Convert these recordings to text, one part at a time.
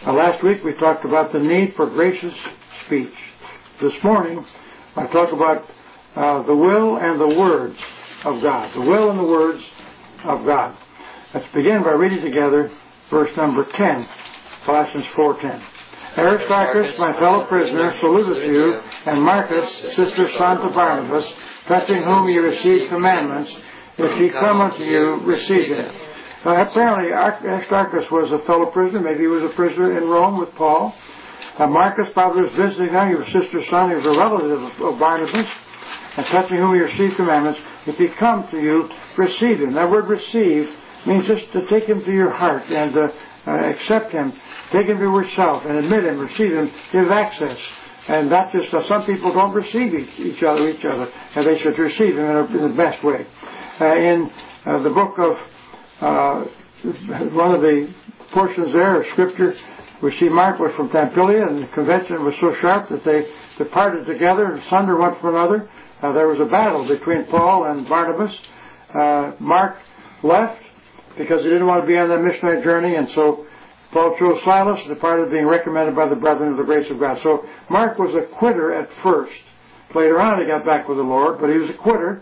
Last week we talked about the need for gracious speech. This morning I talk about the will and the words of God. The will and the words of God. Let's begin by reading together verse number 10, Colossians 4:10. Aristarchus, my fellow prisoner, saluteth you, and Marcus, sister son to Barnabas, touching whom you received commandments. If he come unto you, receive him. Apparently Aristarchus was a fellow prisoner. Maybe he was a prisoner in Rome with Paul. Marcus probably was visiting now. He was sister's son. He was a relative of Barnabas. And touching whom you receive commandments, if he come to you, receive him. That word receive means just to take him to your heart and accept him, take him to yourself and admit him, receive him, give access. And not just some people don't receive each other, and they should receive him in the best way. In the book of one of the portions there of Scripture, we see Mark was from Pamphylia, and the convention was so sharp that they departed together and asunder one from another. There was a battle between Paul and Barnabas. Mark left because he didn't want to be on that missionary journey, and so Paul chose Silas and departed, being recommended by the brethren of the grace of God. So Mark was a quitter at first. Later on he got back with the Lord, but he was a quitter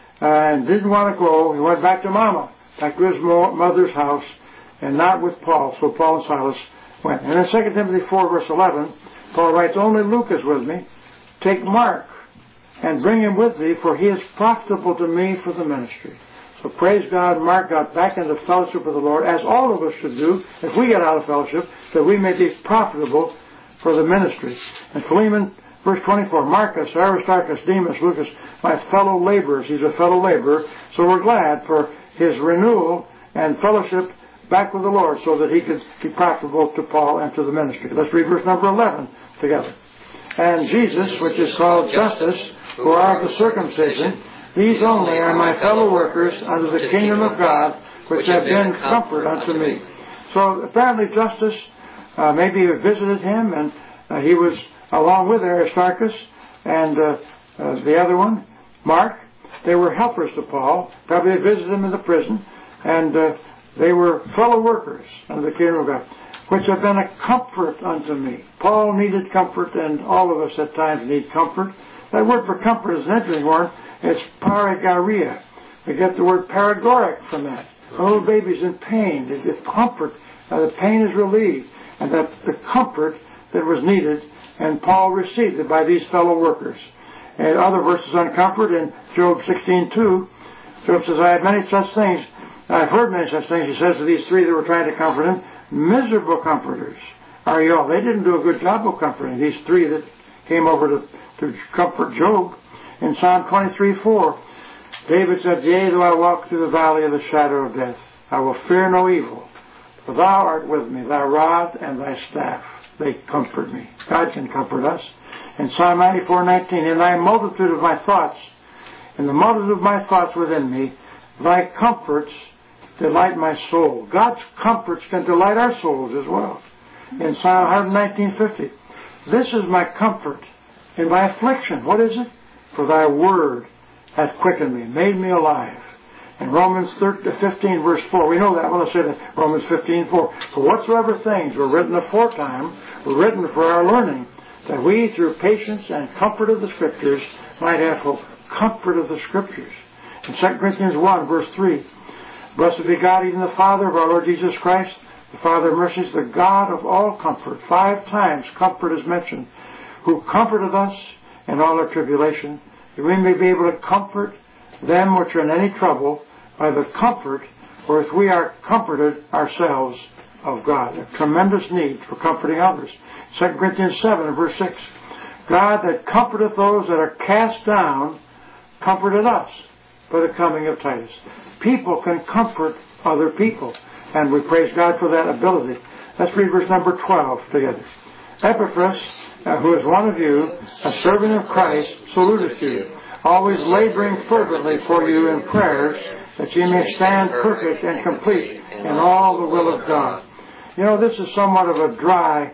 and didn't want to go. He went back to Mama, back to his mother's house, and not with Paul. So Paul and Silas went. And in 2 Timothy 4, verse 11, Paul writes, only Luke is with me. Take Mark and bring him with thee, for he is profitable to me for the ministry. So praise God, Mark got back into fellowship with the Lord, as all of us should do if we get out of fellowship, that we may be profitable for the ministry. And Philemon, verse 24, Marcus, Aristarchus, Demas, Lucas, my fellow laborers. He's a fellow laborer. So we're glad for his renewal and fellowship back with the Lord so that he could be profitable to Paul and to the ministry. Let's read verse number 11 together. And Jesus, which is called Justus, who are of the circumcision, these only are my fellow workers unto the kingdom of God, which have been comfort unto me. So apparently Justus, maybe visited him, and he was along with Aristarchus and the other one, Mark. They were helpers to Paul. Probably had visited him in the prison, and they were fellow workers unto the kingdom of God, which have been a comfort unto me. Paul needed comfort, and all of us at times need comfort. That word for comfort is an interesting word. It's paragoria. We get the word paragoric from that. A little baby's in pain. It's comfort. The pain is relieved. And that the comfort that was needed, and Paul received it by these fellow workers. And other verses on comfort in Job 16:2, Job says, I have many such things. I've heard many such things. He says to these three that were trying to comfort him, miserable comforters are you all. They didn't do a good job of comforting these three that came over to comfort Job. In Psalm 23:4, David said, yea, though I walk through the valley of the shadow of death, I will fear no evil, for thou art with me, thy rod and thy staff, they comfort me. God can comfort us. In Psalm 94:19, in thy multitude of my thoughts, in the multitude of my thoughts within me, thy comforts delight my soul. God's comforts can delight our souls as well. In Psalm 119:50, this is my comfort in my affliction. What is it? For thy word hath quickened me, made me alive. In Romans 15, verse 4, we know that. Well, let's say that. Romans 15:4. For whatsoever things were written aforetime were written for our learning, that we, through patience and comfort of the Scriptures, might have hope. Comfort of the Scriptures. In 2 Corinthians 1, verse 3, blessed be God, even the Father of our Lord Jesus Christ, the Father of mercies, the God of all comfort. 5 times comfort is mentioned. Who comforteth us in all our tribulation, that we may be able to comfort them which are in any trouble by the comfort wherewith we are comforted ourselves of God. A tremendous need for comforting others. 2 Corinthians 7, verse 6. God that comforteth those that are cast down, comforted us by the coming of Titus. People can comfort other people, and we praise God for that ability. Let's read verse number 12 together. Epaphras, who is one of you, a servant of Christ, saluteth you, always laboring fervently for you in prayers, that ye may stand perfect and complete in all the will of God. You know, this is somewhat of a dry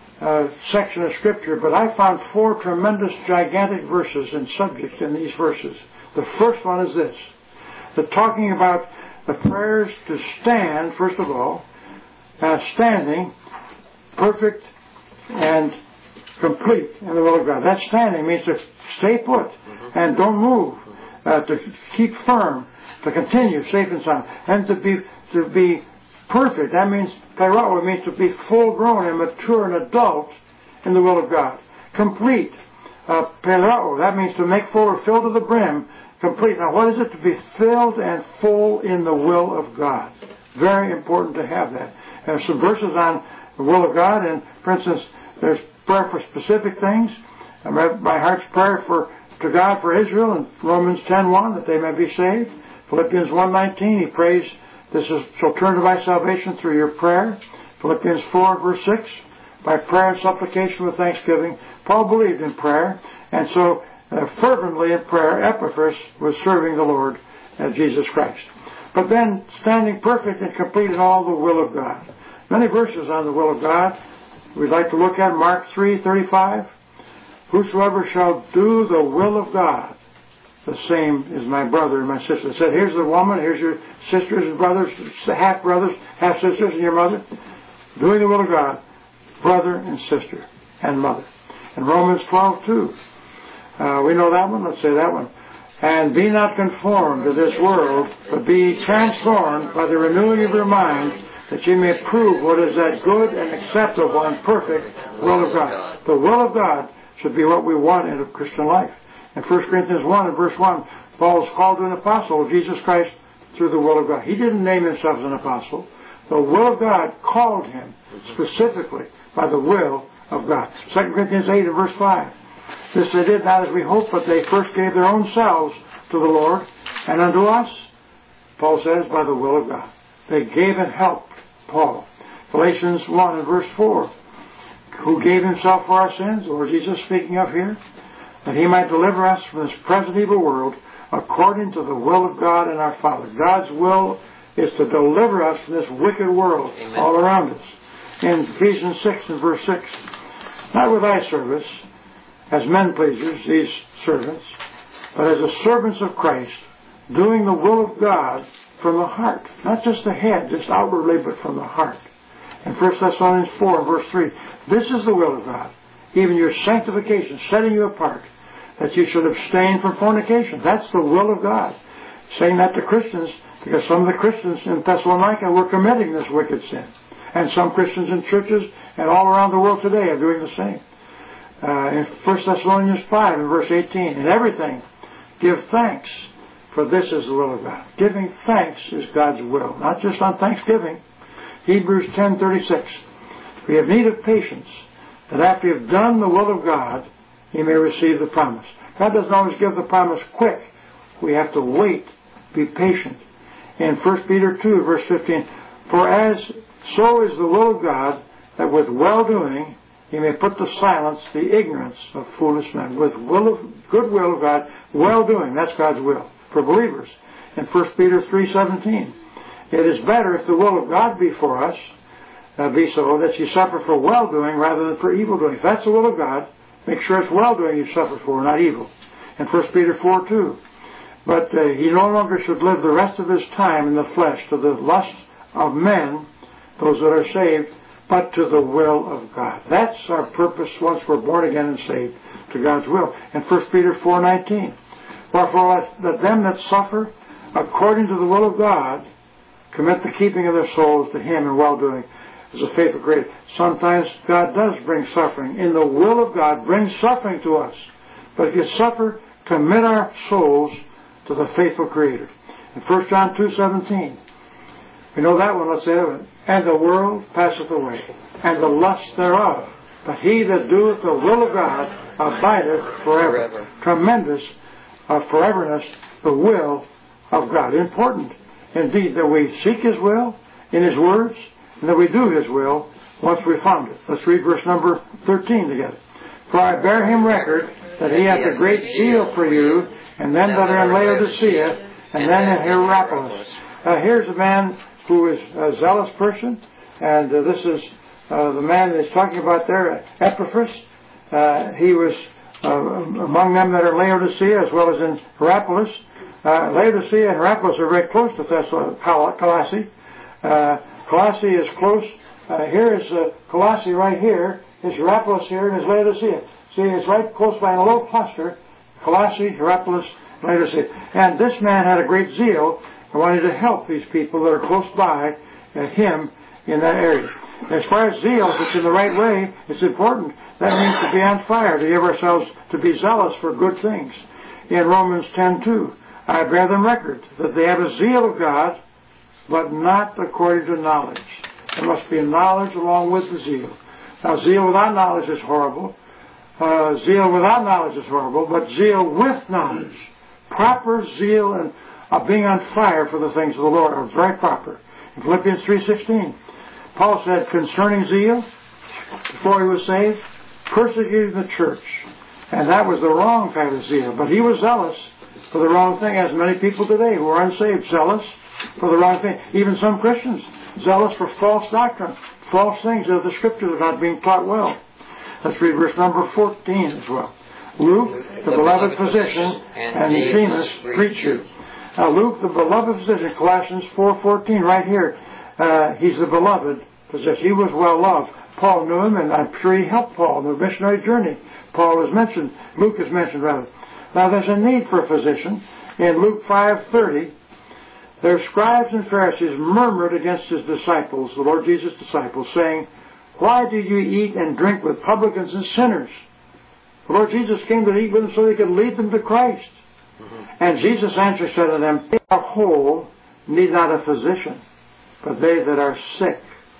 section of Scripture, but I found 4 tremendous, gigantic verses and subjects in these verses. The first one is this, that talking about the prayers to stand, first of all, standing perfect and complete in the will of God. That standing means to stay put and don't move, to keep firm, to continue safe and sound, and to be perfect. That means kairao. It means to be full grown and mature and adult in the will of God. Complete. Perao. That means to make full or fill to the brim. Complete. Now, what is it to be filled and full in the will of God? Very important to have that. There's some verses on the will of God, and for instance, there's prayer for specific things. I read my heart's prayer to God for Israel in Romans 10:1 that they may be saved. Philippians 1:19, he prays, "This shall turn to my salvation through your prayer." Philippians 4 verse 6, by prayer and supplication with thanksgiving. Paul believed in prayer, and so fervently in prayer, Epaphras was serving the Lord as Jesus Christ. But then standing perfect and complete in all the will of God. Many verses on the will of God. We'd like to look at Mark 3:35. "Whosoever shall do the will of God, the same is my brother and my sister." It said, here's the woman, here's your sisters and brothers, half-brothers, half-sisters, and your mother. Doing the will of God, brother and sister and mother. In Romans 12:2, we know that one, let's say that one. "And be not conformed to this world, but be transformed by the renewing of your mind, that ye may prove what is that good and acceptable and perfect will of God." The will of God should be what we want in a Christian life. In 1 Corinthians 1 and verse 1, Paul is called to an apostle of Jesus Christ through the will of God. He didn't name himself as an apostle. The will of God called him specifically by the will of God. 2 Corinthians 8 and verse 5. "This they did not as we hoped, but they first gave their own selves to the Lord, and unto us," Paul says, "by the will of God." They gave and helped Paul. Galatians 1 and verse 4. "Who gave himself for our sins," the Lord Jesus speaking of here, "that he might deliver us from this present evil world, according to the will of God and our Father." God's will is to deliver us from this wicked world all around us. In Ephesians 6 and verse 6, "Not with eye service, as men pleasers, these servants, but as the servants of Christ, doing the will of God from the heart." Not just the head, just outwardly, but from the heart. In 1 Thessalonians 4 and verse 3, "This is the will of God, even your sanctification, setting you apart, that you should abstain from fornication." That's the will of God. Saying that to Christians, because some of the Christians in Thessalonica were committing this wicked sin. And some Christians in churches and all around the world today are doing the same. In 1 Thessalonians 5 and verse 18, "In everything give thanks, for this is the will of God." Giving thanks is God's will, not just on Thanksgiving. Hebrews 10:36, "We have need of patience, that after you have done the will of God, you may receive the promise." God doesn't always give the promise quick. We have to wait, be patient. In 1 Peter 2 verse 15, "For as so is the will of God, that with well-doing he may put to silence the ignorance of foolish men." With good will of God, well-doing, that's God's will for believers. In 1 Peter 3:17, "It is better if the will of God be for us, be so, that you suffer for well-doing rather than for evil-doing." If that's the will of God, make sure it's well-doing you suffer for, not evil. In 1 Peter 4:2, "But he no longer should live the rest of his time in the flesh to the lust of men," those that are saved, "but to the will of God." That's our purpose once we're born again and saved, to God's will. In 1 Peter 4:19, "Wherefore let them that suffer according to the will of God commit the keeping of their souls to him in well-doing as a faithful creator." Sometimes God does bring suffering. In the will of God, brings suffering to us. But if you suffer, commit our souls to the faithful creator. In 1 John 2:17, we know that one, let's say that one. "And the world passeth away, and the lust thereof. But he that doeth the will of God abideth forever." Tremendous foreverness, the will of God. Important, indeed, that we seek his will in his words, and that we do his will once we found it. Let's read verse number 13 together. "For I bear him record that he hath a great zeal for you, and them that are in Laodicea, and then in Hierapolis." Here's a man who is a zealous person, and this is the man that he's talking about there, Epaphras. He was among them that are in Laodicea as well as in Hierapolis. Laodicea and Hierapolis are very close to Colossae. Colossae is close Here is Colossae right here. Here's Hierapolis here, and here's Laodicea. See, it's right close by in a little cluster. Colossae, Hierapolis, Laodicea. And this man had a great zeal and wanted to help these people that are close by him in that area. As far as zeal, if it's in the right way, it's important. That means to be on fire, to give ourselves, to be zealous for good things. In Romans 10:2, I bear them record that they have a zeal of God, but not according to knowledge. There must be knowledge along with the zeal. Now, zeal without knowledge is horrible. Zeal without knowledge is horrible, but zeal with knowledge, proper zeal and being on fire for the things of the Lord are very proper. In Philippians 3:16, Paul said concerning zeal, before he was saved, persecuting the church. And that was the wrong kind of zeal. But he was zealous for the wrong thing, as many people today who are unsaved, zealous for the wrong thing. Even some Christians, zealous for false doctrine, false things that the Scriptures are not being taught well. Let's read verse number 14 as well. Luke, the beloved physician, and Demas preach you. Now Luke, the beloved physician, Colossians 4:14, right here. He's the beloved physician. He was well loved. Paul knew him, and I'm sure he helped Paul in the missionary journey. Paul is mentioned, Luke is mentioned rather. Now there's a need for a physician. In Luke 5:30, their scribes and Pharisees murmured against his disciples, the Lord Jesus' disciples, saying, why do you eat and drink with publicans and sinners? The Lord Jesus came to eat with them so he could lead them to Christ. And Jesus answered, said to them, they are whole, need not a physician, but they that are sick.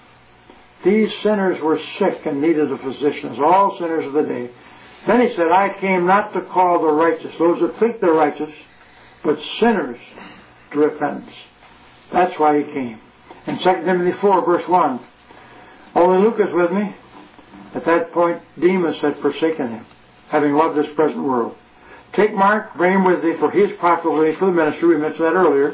These sinners were sick and needed a physician, as all sinners of the day. Then he said, I came not to call the righteous, those that think they're righteous, but sinners to repentance. That's why he came. In 2 Timothy 4, verse 1, only Luke is with me. At that point, Demas had forsaken him, having loved this present world. Take Mark, bring him with thee, for he is profitable for the ministry. We mentioned that earlier.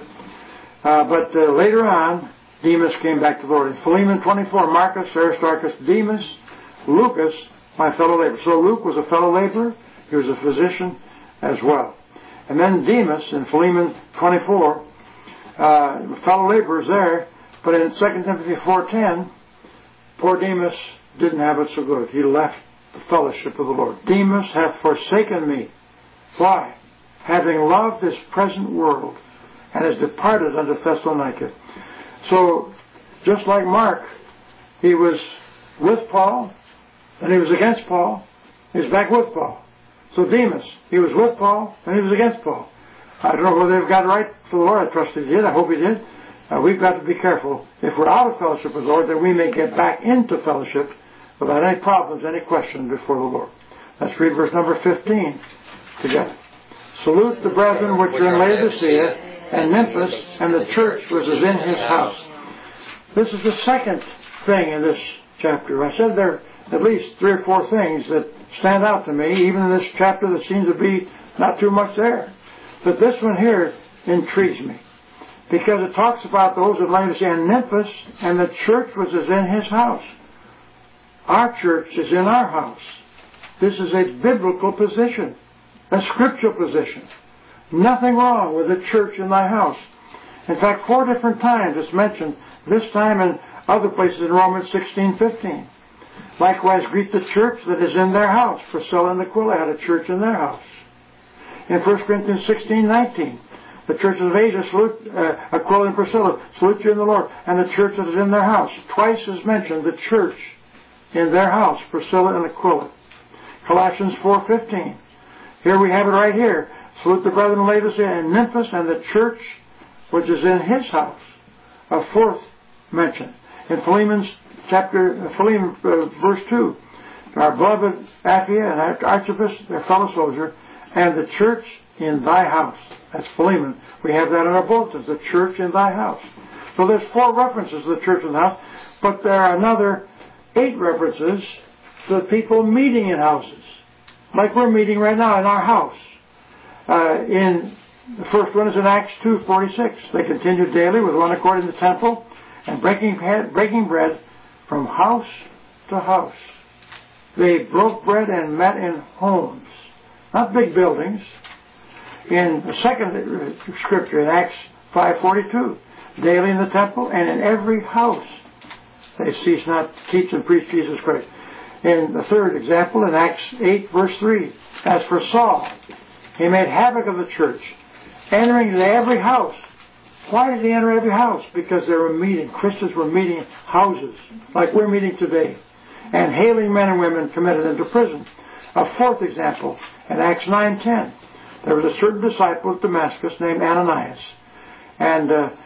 But later on, Demas came back to the Lord. In Philemon 24, Marcus, Aristarchus, Demas, Lucas, my fellow laborer. So Luke was a fellow laborer. He was a physician as well. And then Demas, in Philemon 24, fellow laborers there. But in 2 Timothy 4:10, poor Demas didn't have it so good. He left the fellowship of the Lord. Demas hath forsaken me. Why? Having loved this present world, and has departed unto Thessalonica. So, just like Mark, he was with Paul, and he was against Paul. He was back with Paul. So Demas, he was with Paul, and he was against Paul. I don't know whether they've got it right for the Lord. I trust he did. I hope he did. We've got to be careful. If we're out of fellowship with the Lord, that we may get back into fellowship without any problems, any questions before the Lord. Let's read verse number 15 together. Salute the brethren which are in Laodicea and Memphis, and the church which is in his house. This is the second thing in this chapter. I said there are at least 3 or 4 things that stand out to me, even in this chapter that seems to be not too much there. But this one here intrigues me, because it talks about those at Laodicea and Memphis, and the church which is in his house. Our church is in our house. This is a biblical position, a scriptural position. Nothing wrong with the church in thy house. In fact, 4 different times it's mentioned, this time and other places in Romans 16:15. Likewise, greet the church that is in their house. Priscilla and Aquila had a church in their house. In 1 Corinthians 16:19, the churches of Asia salute Aquila and Priscilla, salute you in the Lord, and the church that is in their house. Twice is mentioned the church in their house, Priscilla and Aquila. Colossians 4:15. Here we have it right here. Salute the brethren of Laodicea and Memphis, and the church which is in his house. A 4th mention. In Philemon verse 2, our beloved Apphia and Archippus, their fellow soldier, and the church in thy house. That's Philemon. We have that in our bulletins, the church in thy house. So there's 4 references to the church in the house, but there are another 8 references to the people meeting in houses, like we're meeting right now in our house. In the first one is in Acts 2:46. They continued daily with one accord in the temple, and breaking bread from house to house. They broke bread and met in homes, not big buildings. In the second scripture, in Acts 5:42, daily in the temple and in every house they cease not to teach and preach Jesus Christ. In the third example, in Acts 8, verse 3, as for Saul, he made havoc of the church, entering into every house. Why did he enter every house? Because they were meeting. Christians were meeting in houses, like we're meeting today, and hailing men and women committed into prison. A fourth example, in Acts 9:10, there was a certain disciple at Damascus named Ananias. And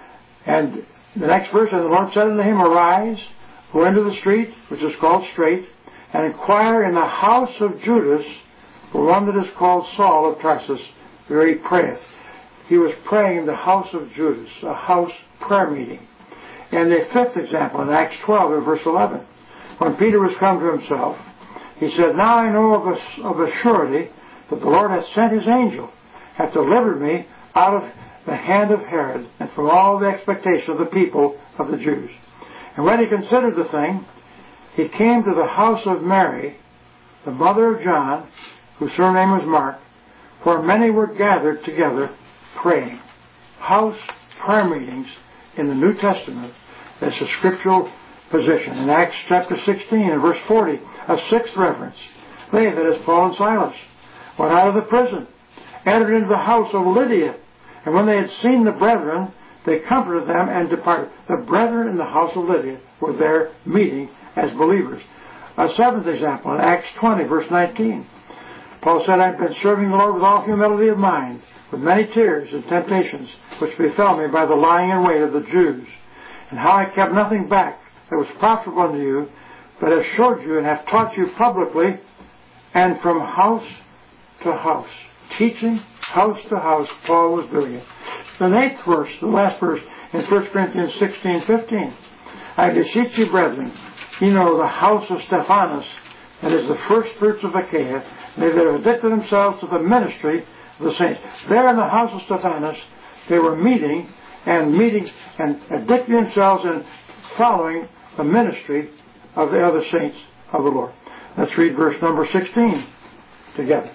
the next verse, and the Lord said unto him, Arise, go into the street, which is called Straight, and inquire in the house of Judas for one that is called Saul of Tarsus, where he prayeth. He was praying in the house of Judas, a house prayer meeting. And the fifth example, in Acts 12, in verse 11, when Peter was come to himself, he said, Now I know of a surety that the Lord hath sent his angel, hath delivered me out of the hand of Herod, and from all the expectation of the people of the Jews. And when he considered the thing, he came to the house of Mary, the mother of John, whose surname was Mark, where many were gathered together praying. House prayer meetings in the New Testament is a scriptural position. In Acts chapter 16 and verse 40, a sixth reference. They, that is Paul and Silas, went out of the prison, entered into the house of Lydia, and when they had seen the brethren, they comforted them and departed. The brethren in the house of Lydia were there meeting as believers. A seventh example, in Acts 20, verse 19. Paul said, I've been serving the Lord with all humility of mind, with many tears and temptations, which befell me by the lying in wait of the Jews, and how I kept nothing back that was profitable unto you, but have showed you and have taught you publicly, and from house to house. Teaching house to house, Paul was doing it. The eighth verse, the last verse, in 1 Corinthians 16:15. I beseech you, brethren, you know the house of Stephanas, that is the first fruits of Achaia, they that have addicted themselves to the ministry of the saints. There in the house of Stephanas, they were meeting and addicting themselves and following the ministry of the other saints of the Lord. Let's read verse number 16 together.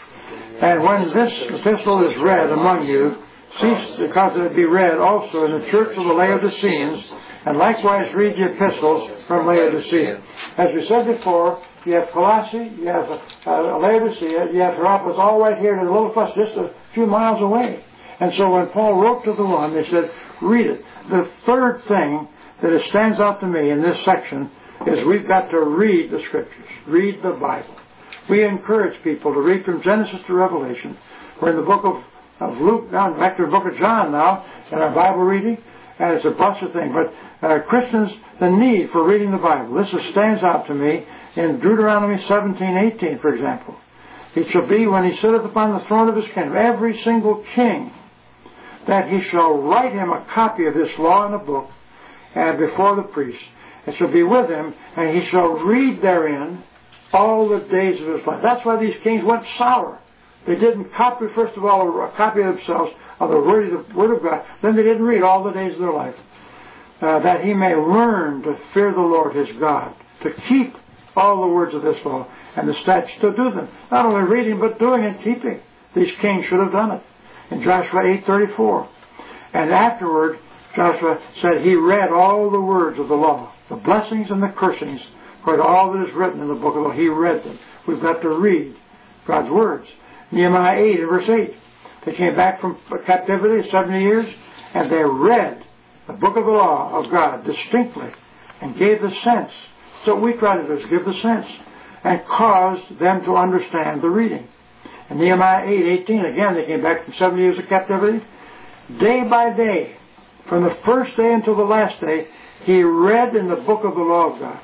And when this epistle is read among you, cease because it be read also in the church of the Laodiceans, and likewise read the epistles from Laodicea. As we said before, you have Colossae, you have Laodicea, you have Hierapolis, all right here in the little fuss, just a few miles away. And so when Paul wrote to the one, they said, read it. The third thing that stands out to me in this section is we've got to read the Scriptures, read the Bible. We encourage people to read from Genesis to Revelation. We're in the book of Luke now, back to the book of John now, in our Bible reading, and it's a blessed thing. But Christians, the need for reading the Bible. This stands out to me in Deuteronomy 17:18, for example. It shall be when he sitteth upon the throne of his kingdom, every single king, that he shall write him a copy of this law in a book, and before the priest. It shall be with him, and he shall read therein all the days of his life. That's why these kings went sour. They didn't copy, first of all, a copy of themselves of the Word of God. Then they didn't read all the days of their life. That he may learn to fear the Lord his God, to keep all the words of this law and the statutes, to do them. Not only reading, but doing and keeping. These kings should have done it. In Joshua 8:34. And afterward, Joshua said he read all the words of the law, the blessings and the cursings, according to all that is written in the book of the law. He read them. We've got to read God's words. Nehemiah 8 and verse 8. They came back from captivity 70 years, and they read the book of the law of God distinctly and gave the sense. So what we try to do is give the sense and caused them to understand the reading. In Nehemiah 8:18, again, they came back from 70 years of captivity. Day by day, from the first day until the last day, he read in the book of the law of God.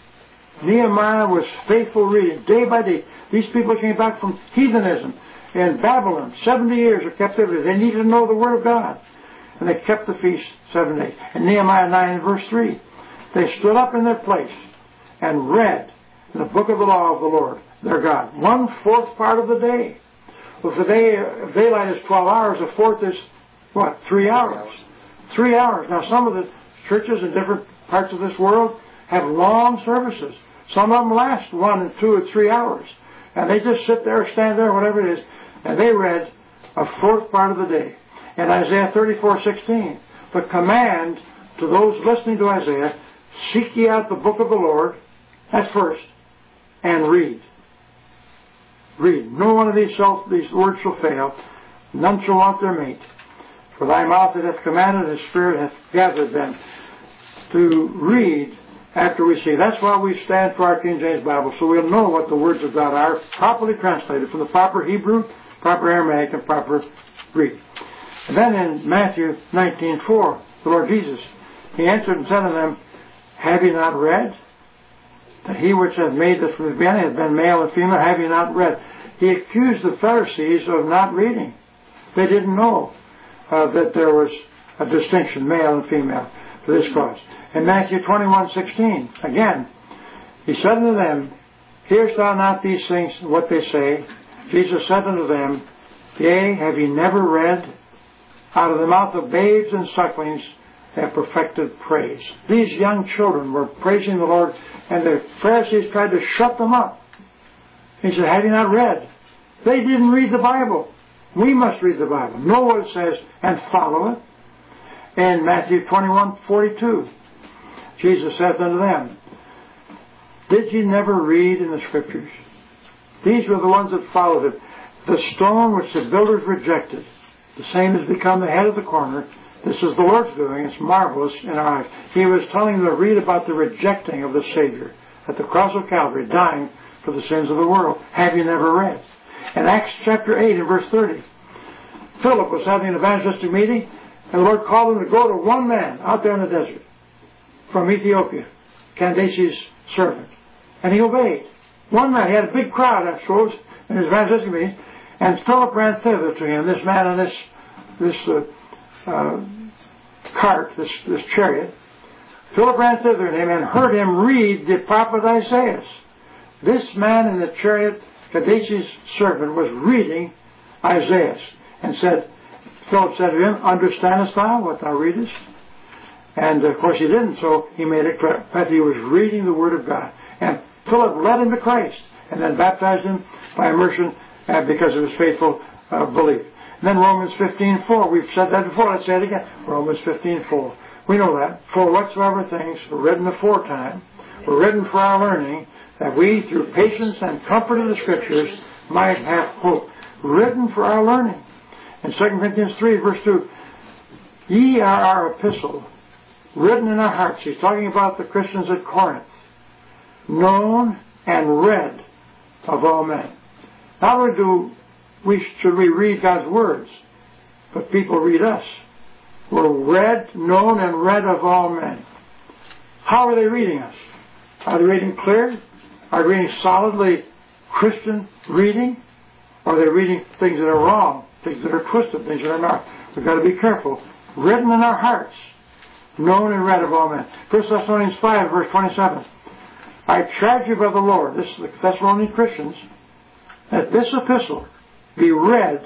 Nehemiah was faithful reading, day by day. These people came back from heathenism in Babylon, 70 years of captivity. They needed to know the Word of God. And they kept the feast 7 days. In Nehemiah 9 and verse 3, they stood up in their place and read in the book of the law of the Lord, their God. 1/4 part of the day. Well, if the day of daylight is 12 hours, a fourth is, 3 hours. 3 hours. Now, some of the churches in different parts of this world have long services. Some of them last 1 and 2 or 3 hours. And they just sit there, stand there, whatever it is, and they read a fourth part of the day. In Isaiah 34:16, the command to those listening to Isaiah, seek ye out the book of the Lord, that's first, and read. Read. No one of these words shall fail, none shall want their mate. For thy mouth it hath commanded, his spirit hath gathered them. To read after we see. That's why we stand for our King James Bible, so we'll know what the words of God are, properly translated from the proper Hebrew, proper Aramaic, and proper Greek. And then in Matthew 19:4, the Lord Jesus, He answered and said to them, have ye not read that He which hath made us from the beginning hath been male and female? Have ye not read? He accused the Pharisees of not reading. They didn't know that there was a distinction, male and female, for this cause. In Matthew 21:16, again, He said unto them, hearest thou not these things, what they say? Jesus said unto them, yea, have ye never read, out of the mouth of babes and sucklings have perfected praise. These young children were praising the Lord, and the Pharisees tried to shut them up. He said, have you not read? They didn't read the Bible. We must read the Bible. Know what it says and follow it. In Matthew 21:42, Jesus saith unto them, did ye never read in the Scriptures? These were the ones that followed it. The stone which the builders rejected, the same has become the head of the corner. This is the Lord's doing. It's marvelous in our eyes. He was telling them to read about the rejecting of the Savior at the cross of Calvary, dying for the sins of the world. Have you never read? In Acts chapter 8 and verse 30, Philip was having an evangelistic meeting, and the Lord called him to go to one man out there in the desert from Ethiopia, Candace's servant. And he obeyed. One man, he had a big crowd, I suppose, in his evangelistic meeting, and Philip ran thither to him, this man in this cart, this chariot. Philip ran thither to him and heard him read the prophet Isaiah. This man in the chariot, Candace's servant, was reading Isaiah, and Philip said to him, understandest thou what thou readest? And of course he didn't, so he made it clear that he was reading the Word of God. And Philip led him to Christ, and then baptized him by immersion because of his faithful belief. And then Romans 15:4, we've said that before, let's say it again. Romans 15:4. We know that. For whatsoever things were written aforetime were written for our learning, that we, through patience and comfort of the Scriptures, might have hope. Written for our learning. In 2 Corinthians 3, verse 2, ye are our epistle, written in our hearts. He's talking about the Christians at Corinth. Known and read of all men. Not only should we read God's words, but people read us. We're read, known, and read of all men. How are they reading us? Are they reading clear? Are they reading solidly Christian reading? Or are they reading things that are wrong, things that are twisted, things that are not? We've got to be careful. Written in our hearts, known and read of all men. 1 Thessalonians 5, verse 27. I charge you by the Lord, this is the Thessalonian Christians, that this epistle be read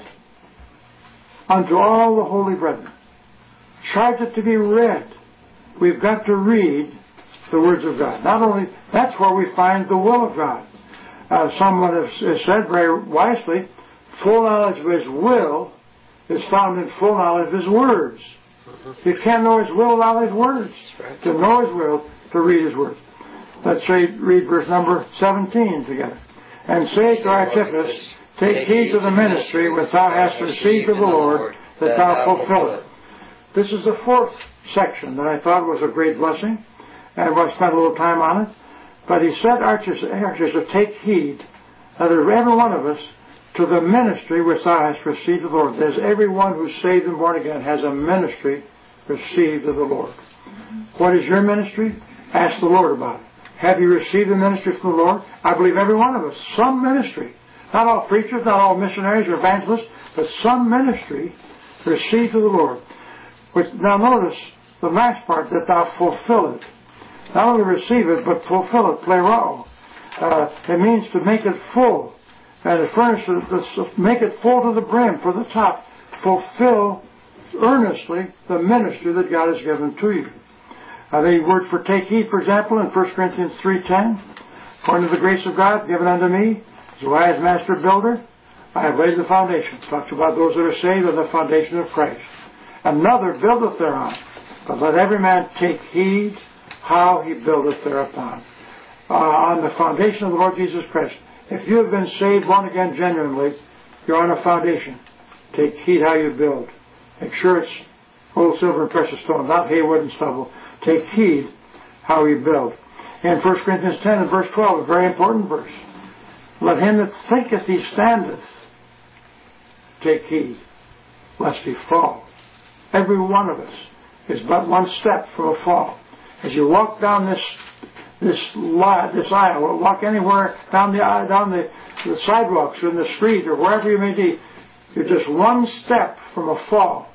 unto all the holy brethren. Charge it to be read. We've got to read the words of God. Not only, that's where we find the will of God. Someone has said very wisely, full knowledge of His will is found in full knowledge of His words. You can't know His will without His words. To know His will, to read His words. Let's read verse number 17 together. And say to Archippus, take heed to the ministry which thou hast received of the Lord, that thou fulfill it. This is the fourth section that I thought was a great blessing, and I spent a little time on it. But he said, Archippus, to take heed, that every one of us, to the ministry which thou hast received of the Lord. There's everyone who's saved and born again has a ministry received of the Lord. What is your ministry? Ask the Lord about it. Have you received the ministry from the Lord? I believe every one of us, some ministry. Not all preachers, not all missionaries or evangelists, but some ministry received of the Lord. Now notice the last part, that thou fulfill it. Not only receive it, but fulfill it, plerao. It means to make it full. And to furnish it, make it full to the brim, for the top. Fulfill earnestly the ministry that God has given to you. The word for take heed, for example, in 1 Corinthians 3:10, according to the grace of God given unto me, as a wise master builder, I have laid the foundation. It talks about those that are saved on the foundation of Christ. Another buildeth thereon. But let every man take heed how he buildeth thereupon. On the foundation of the Lord Jesus Christ. If you have been saved, born again genuinely, you're on a foundation. Take heed how you build. Make sure it's gold, silver, and precious stones, not hay, wood, and stubble. Take heed how you build. In 1 Corinthians 10 and verse 12, a very important verse. Let him that thinketh he standeth take heed, lest he fall. Every one of us is but one step from a fall. As you walk down this aisle, or walk anywhere down the sidewalks or in the street or wherever you may be, you're just one step from a fall.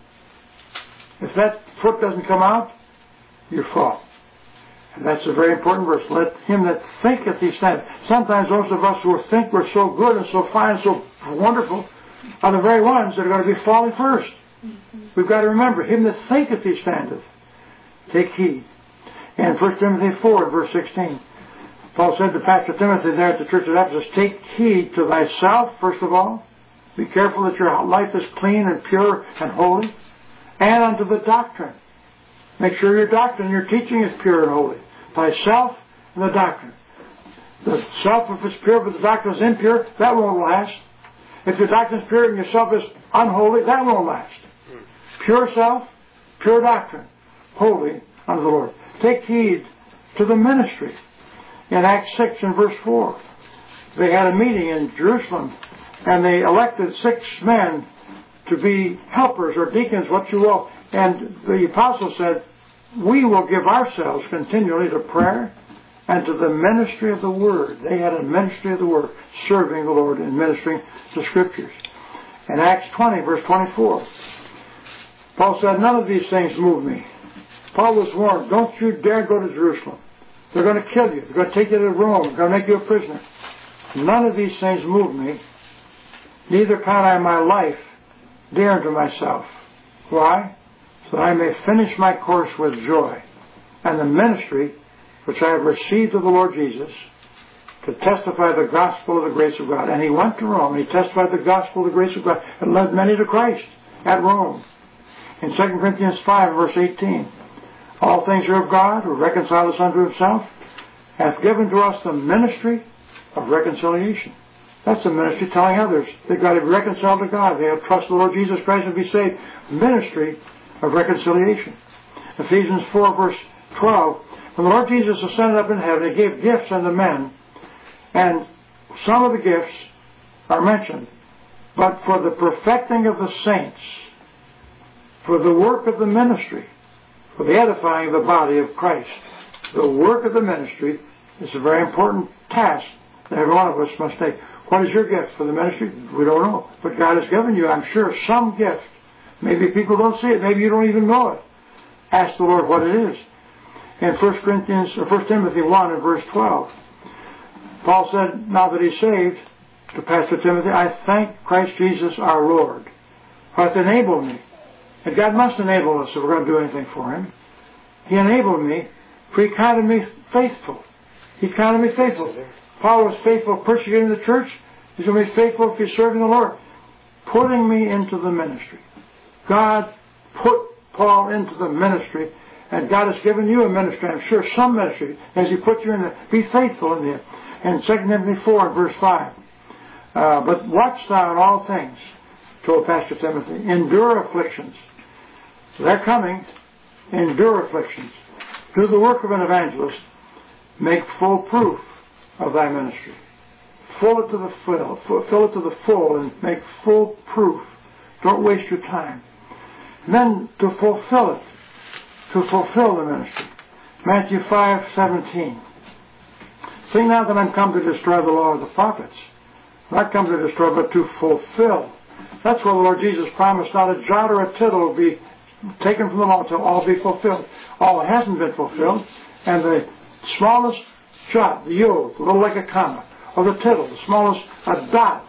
If that foot doesn't come out, you fall. And that's a very important verse. Let him that thinketh he standeth. Sometimes those of us who think we're so good and so fine and so wonderful are the very ones that are going to be falling first. We've got to remember, him that thinketh he standeth, take heed. And 1 Timothy 4, verse 16, Paul said to Pastor Timothy there at the church at Ephesus, take heed to thyself, first of all. Be careful that your life is clean and pure and holy. And unto the doctrine. Make sure your doctrine, your teaching is pure and holy. Thyself and the doctrine. The self, if it's pure, but the doctrine is impure, that won't last. If your doctrine is pure and yourself is unholy, that won't last. Pure self, pure doctrine, holy unto the Lord. Take heed to the ministry. In Acts 6 and verse 4, they had a meeting in Jerusalem, and they elected 6 men to be helpers or deacons, what you will. And the apostle said, we will give ourselves continually to prayer and to the ministry of the Word. They had a ministry of the Word, serving the Lord and ministering the Scriptures. In Acts 20, verse 24, Paul said, none of these things move me. Paul was warned, don't you dare go to Jerusalem. They're going to kill you. They're going to take you to Rome. They're going to make you a prisoner. None of these things move me. Neither count I my life dear unto myself. Why? So that I may finish my course with joy, and the ministry which I have received of the Lord Jesus, to testify the gospel of the grace of God. And he went to Rome, and he testified the gospel of the grace of God, and led many to Christ at Rome. In 2 Corinthians 5, verse 18, all things are of God, who reconciled us unto himself, hath given to us the ministry of reconciliation. That's the ministry telling others they've got to be reconciled to God. They have to trust the Lord Jesus Christ and be saved. Ministry of reconciliation. Ephesians 4, verse 12. When the Lord Jesus ascended up in heaven, he gave gifts unto men, and some of the gifts are mentioned. But for the perfecting of the saints, for the work of the ministry, for the edifying of the body of Christ. The work of the ministry is a very important task that every one of us must take. What is your gift for the ministry? We don't know. But God has given you, I'm sure, some gift. Maybe people don't see it. Maybe you don't even know it. Ask the Lord what it is. In 1 Timothy 1 and verse 12, Paul said, now that he's saved, to Pastor Timothy, I thank Christ Jesus our Lord, who hath enabled me. And God must enable us if we're going to do anything for him. He enabled me, for he counted me faithful. He counted me faithful. Paul was faithful persecuting the church. He's going to be faithful if he's serving the Lord. Putting me into the ministry. God put Paul into the ministry, and God has given you a ministry. I'm sure some ministry, as he put you in there. Be faithful in there. In 2 Timothy 4 and verse 5. But watch thou in all things, told Pastor Timothy. Endure afflictions. They're coming. Endure afflictions. Do the work of an evangelist. Make full proof of thy ministry. Fill it to the full and make full proof. Don't waste your time. And then to fulfill it. To fulfill the ministry. Matthew 5:17. See now that I'm come to destroy the law of the prophets. Not come to destroy, but to fulfill. That's what the Lord Jesus promised. Not a jot or a tittle will be taken from the law until all be fulfilled. All hasn't been fulfilled. And the smallest jot, the yod, a little like a comma, or the tittle, the smallest, a dot,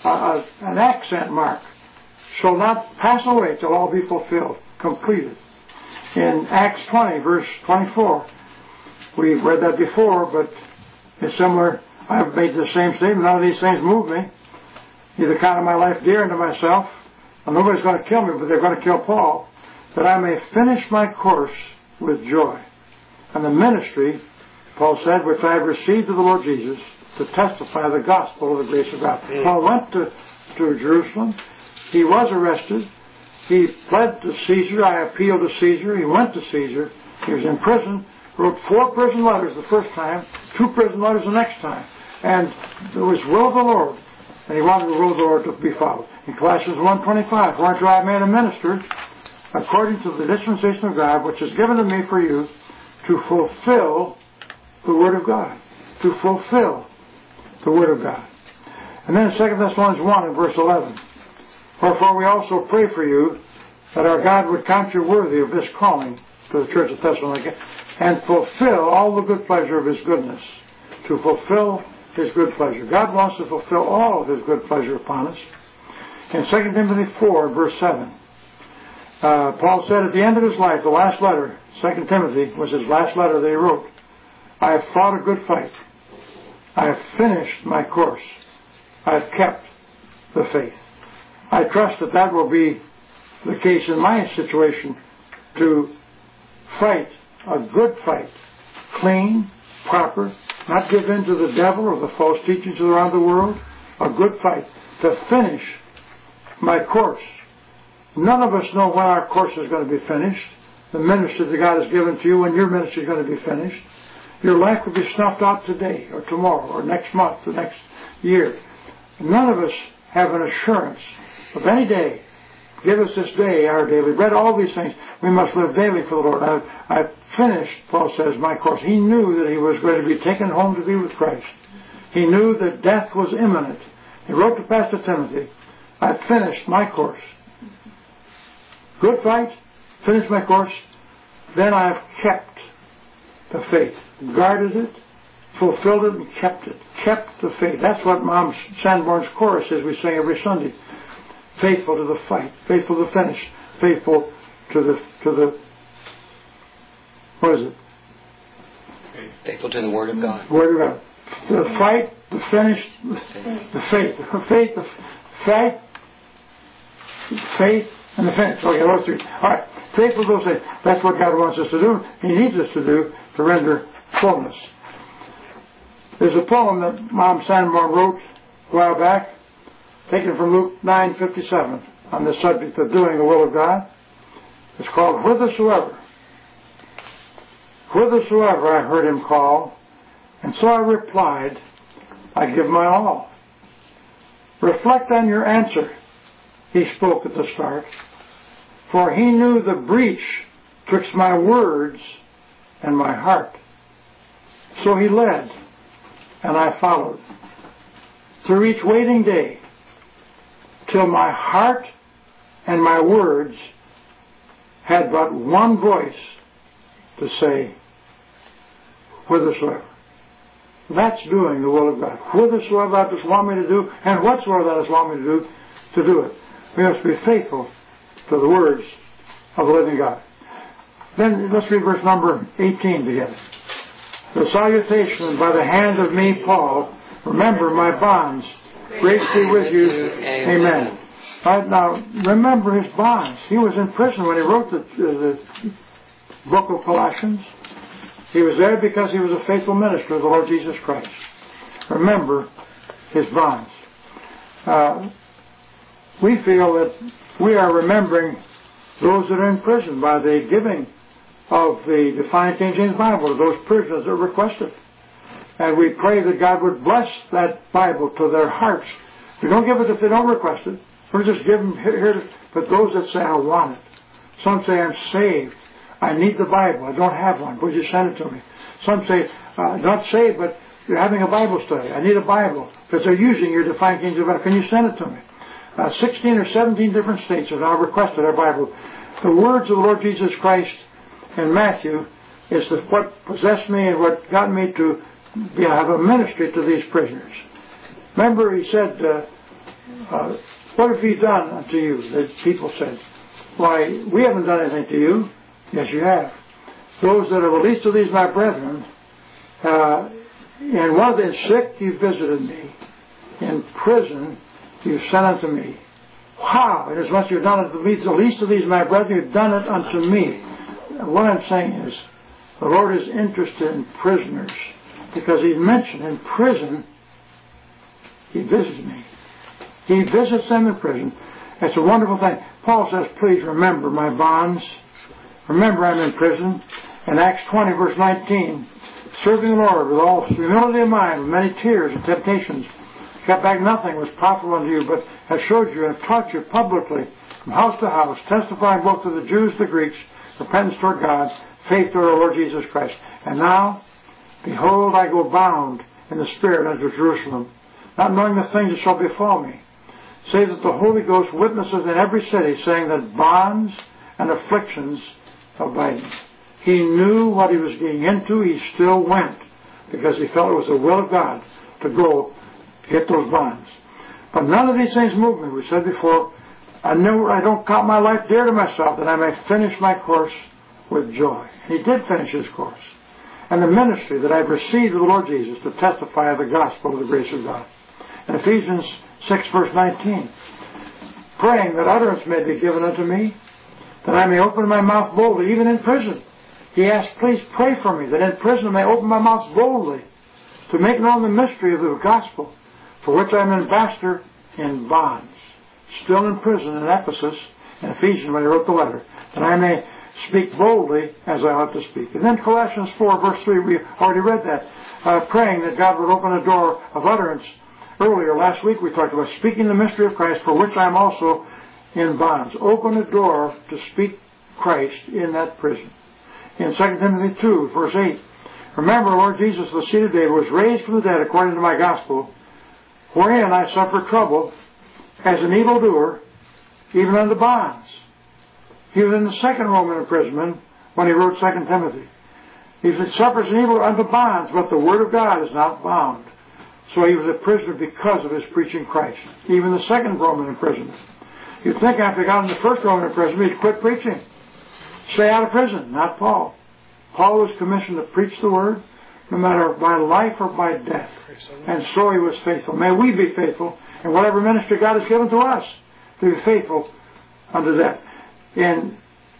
an accent mark, shall not pass away till all be fulfilled, completed. In Acts 20, verse 24, we read that before, but it's similar. I've made the same statement. None of these things move me. Neither count my life dear unto myself. And nobody's going to kill me, but they're going to kill Paul. That I may finish my course with joy. and the ministry, Paul said, which I have received of the Lord Jesus, to testify the gospel of the grace of God. Paul went to Jerusalem. He was arrested. He pled to Caesar. I appealed to Caesar. He went to Caesar. He was in prison. Wrote 4 prison letters the first time, 2 prison letters the next time. And it was will of the Lord. And he wanted the will of the Lord to be followed. In Colossians 1:25, whereunto I am made a minister, according to the dispensation of God, which is given to me for you, to fulfill the Word of God. To fulfill the Word of God. And then in 2 Thessalonians 1 and verse 11, wherefore we also pray for you, that our God would count you worthy of this calling to the church of Thessalonica, and fulfill all the good pleasure of His goodness. To fulfill His good pleasure. God wants to fulfill all of His good pleasure upon us. In 2 Timothy 4, verse 7, Paul said at the end of his life, the last letter, 2 Timothy was his last letter that he wrote, I have fought a good fight. I have finished my course. I have kept the faith. I trust that that will be the case in my situation, to fight a good fight, clean, proper, not give in to the devil or the false teachings around the world, a good fight, to finish my course. None of us know when our course is going to be finished. The ministry that God has given to you, when your ministry is going to be finished. Your life will be snuffed out today or tomorrow or next month or next year. None of us have an assurance of any day. Give us this day our daily bread. All these things. We must live daily for the Lord. I've finished, Paul says, my course. He knew that he was going to be taken home to be with Christ. He knew that death was imminent. He wrote to Pastor Timothy, I've finished my course. Good fight, finished my course. Then I've kept the faith. Guarded it, fulfilled it, and kept it. Kept the faith. That's what Mom Sanborn's chorus is we sing every Sunday. Faithful to the fight, faithful to the finish, faithful to the what is it? Faithful to the Word of God. Word of God. The fight, the finish, the faith. The faith, the fight, faith, and the finish. Okay, those 3. All right. Faithful to those things. That's what God wants us to do. He needs us to do to render fullness. There's a poem that Mom Sanborn wrote a while back, taken from Luke 9:57, on the subject of doing the will of God. It's called Whithersoever. Whithersoever I heard him call, and so I replied, I give my all. Reflect on your answer, he spoke at the start, for he knew the breach twixt my words and my heart. So he led, and I followed, through each waiting day, till my heart and my words had but one voice to say, whithersoever. That's doing the will of God. Whithersoever thou dost want me to do, and whatsoever thou dost want me to do it. We must be faithful to the words of the living God. Then let's read verse number 18 together. The salutation by the hand of me, Paul, remember my bonds. Grace be with you. Amen. Right, now, remember his bonds. He was in prison when he wrote the book of Colossians. He was there because he was a faithful minister of the Lord Jesus Christ. Remember his bonds. We feel that we are remembering those that are in prison by the giving of the Defiant King James Bible to those prisoners that requested. And we pray that God would bless that Bible to their hearts. We don't give it if they don't request it. We're just giving here. But those that say, I want it. Some say, I'm saved. I need the Bible. I don't have one. Would you send it to me? Some say, not saved, but you're having a Bible study. I need a Bible. Because they're using your Defiant King James Bible. Can you send it to me? 16 or 17 different states have now requested our Bible. The words of the Lord Jesus Christ in Matthew is what possessed me and what got me to have a ministry to these prisoners. Remember, he said, what have we done unto you? The people said, why, we haven't done anything to you. Yes, you have. Those that are the least of these, my brethren, and one of them sick, you visited me. In prison, you sent unto me. Wow! Inasmuch as you've done it to the least of these, my brethren, you've done it unto me. What I'm saying is, The Lord is interested in prisoners because He's mentioned in prison, He visits me. He visits them in prison. It's a wonderful thing. Paul says, please remember my bonds. Remember I'm in prison. In Acts 20, verse 19, serving the Lord with all humility of mind, with many tears and temptations, kept back nothing was profitable unto you, but have showed you and taught you publicly from house to house, testifying both to the Jews and the Greeks, repentance toward God, faith toward our Lord Jesus Christ. And now, behold, I go bound in the Spirit unto Jerusalem, not knowing the things that shall befall me, save that the Holy Ghost witnesses in every city, saying that bonds and afflictions abide me. He knew what he was getting into. He still went because he felt it was the will of God to go to get those bonds. But none of these things move me. We said before, I don't count my life dear to myself, that I may finish my course with joy. He did finish his course. And the ministry that I've received of the Lord Jesus to testify of the gospel of the grace of God. In Ephesians 6, verse 19, praying that utterance may be given unto me, that I may open my mouth boldly, even in prison. He asked, please pray for me, that in prison I may open my mouth boldly to make known the mystery of the gospel, for which I am an ambassador in bonds. Still in prison in Ephesus, in Ephesians when he wrote the letter, that I may speak boldly as I ought to speak. And then Colossians 4, verse 3, we already read that, praying that God would open a door of utterance. Earlier, last week, we talked about speaking the mystery of Christ, for which I am also in bonds. Open a door to speak Christ in that prison. In 2 Timothy 2, verse 8, remember, Lord Jesus, the seed of David, was raised from the dead according to my gospel, wherein I suffered trouble as an evildoer, even unto bonds. He was in the second Roman imprisonment when he wrote 2 Timothy. He suffers an evil unto bonds, but the word of God is not bound. So he was a prisoner because of his preaching Christ. Even the second Roman imprisonment. You'd think after he got in the first Roman imprisonment, he'd quit preaching. Stay out of prison. Not Paul. Paul was commissioned to preach the word, no matter by life or by death. And so he was faithful. May we be faithful in whatever ministry God has given to us, to be faithful unto death. In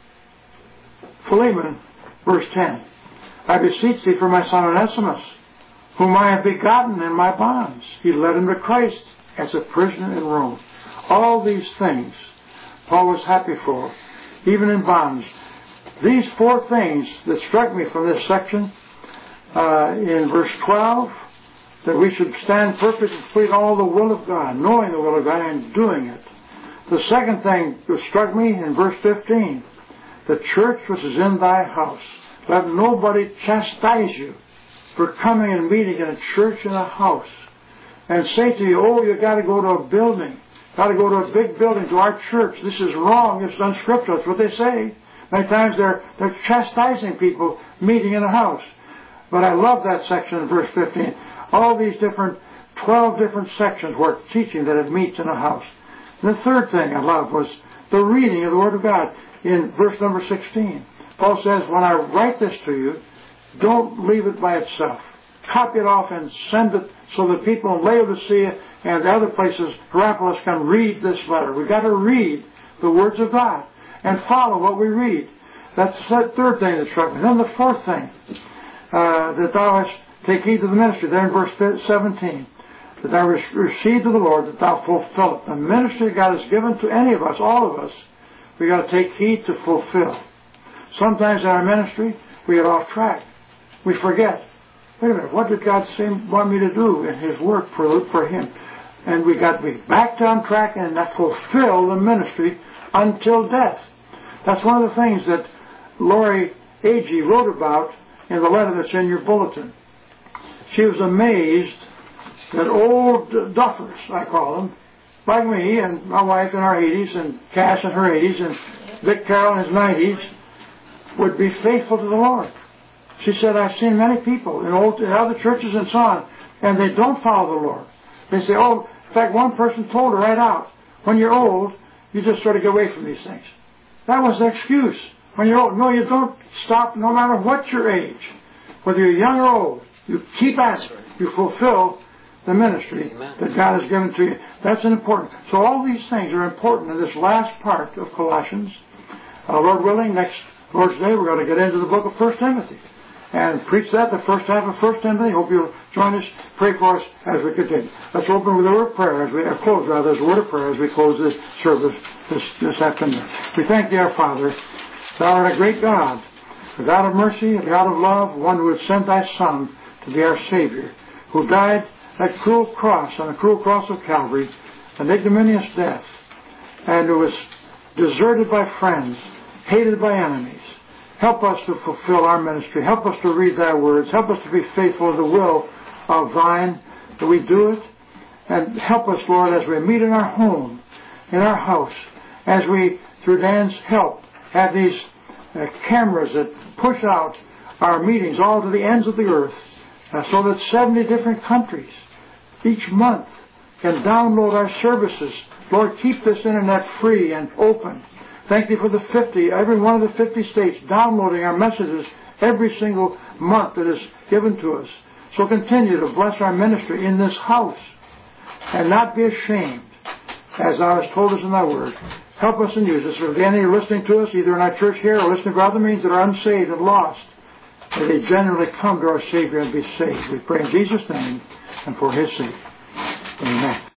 Philemon, verse 10, I beseech thee for my son Onesimus, whom I have begotten in my bonds. He led him to Christ as a prisoner in Rome. All these things Paul was happy for, even in bonds. These four things that struck me from this section, in verse 12, that we should stand perfect and complete all the will of God, knowing the will of God and doing it. The second thing that struck me in verse 15, the church which is in thy house. Let nobody chastise you for coming and meeting in a church in a house and say to you, oh, you've got to go to a building, got to go to a big building, to our church. This is wrong. It's unscriptural. That's what they say. Many times they're chastising people meeting in a house. But I love that section in verse 15. All these 12 different sections were teaching that it meets in a house. And the third thing I loved was the reading of the Word of God in verse number 16. Paul says, when I write this to you, don't leave it by itself. Copy it off and send it so that people in Laodicea and the other places, Hierapolis, can read this letter. We've got to read the words of God and follow what we read. That's the third thing that struck me. Then the fourth thing, that thou hast take heed to the ministry, there in verse 17, that thou receive to the Lord, that thou fulfill it. The ministry God has given to any of us, all of us, we've got to take heed to fulfill. Sometimes in our ministry, we get off track. We forget. Wait a minute, what did God want me to do in His work for Him? And we got to be back on track and fulfill the ministry until death. That's one of the things that Lori Agee wrote about in the letter that's in your bulletin. She was amazed that old duffers, I call them, like me and my wife in our 80s and Cass in her 80s and Vic Carroll in his 90s, would be faithful to the Lord. She said, I've seen many people in other churches and so on, and they don't follow the Lord. They say, oh, in fact, one person told her right out, when you're old, you just sort of get away from these things. That was the excuse. When you're old, no, you don't stop no matter what your age. Whether you're young or old, you keep at it. You fulfill the ministry that God has given to you. That's important. So all these things are important in this last part of Colossians. Lord willing, next Lord's Day, we're going to get into the book of 1 Timothy. and preach that the first half of 1 Timothy. Hope you'll join us. Pray for us as we continue. Let's open with a word of prayer as we close, rather, as a word of prayer as we close this service this afternoon. We thank Thee, our Father. Thou art a great God, a God of mercy, a God of love, one who had sent Thy Son to be our Savior, who died that cruel cross on the cruel cross of Calvary, an ignominious death, and who was deserted by friends, hated by enemies. Help us to fulfill our ministry. Help us to read Thy words. Help us to be faithful to the will of Thine, that we do it. And help us, Lord, as we meet in our home, in our house, as we, through Dan's help, have these cameras that push out our meetings all to the ends of the earth, so that 70 different countries each month can download our services. Lord, keep this internet free and open. Thank Thee for the 50, every one of the 50 states downloading our messages every single month that is given to us. So continue to bless our ministry in this house and not be ashamed, as Thou hast told us in Thy Word. Help us and use us. If any are listening to us, either in our church here or listening to other means that are unsaved and lost, may they genuinely come to our Savior and be saved. We pray in Jesus' name and for His sake. Amen.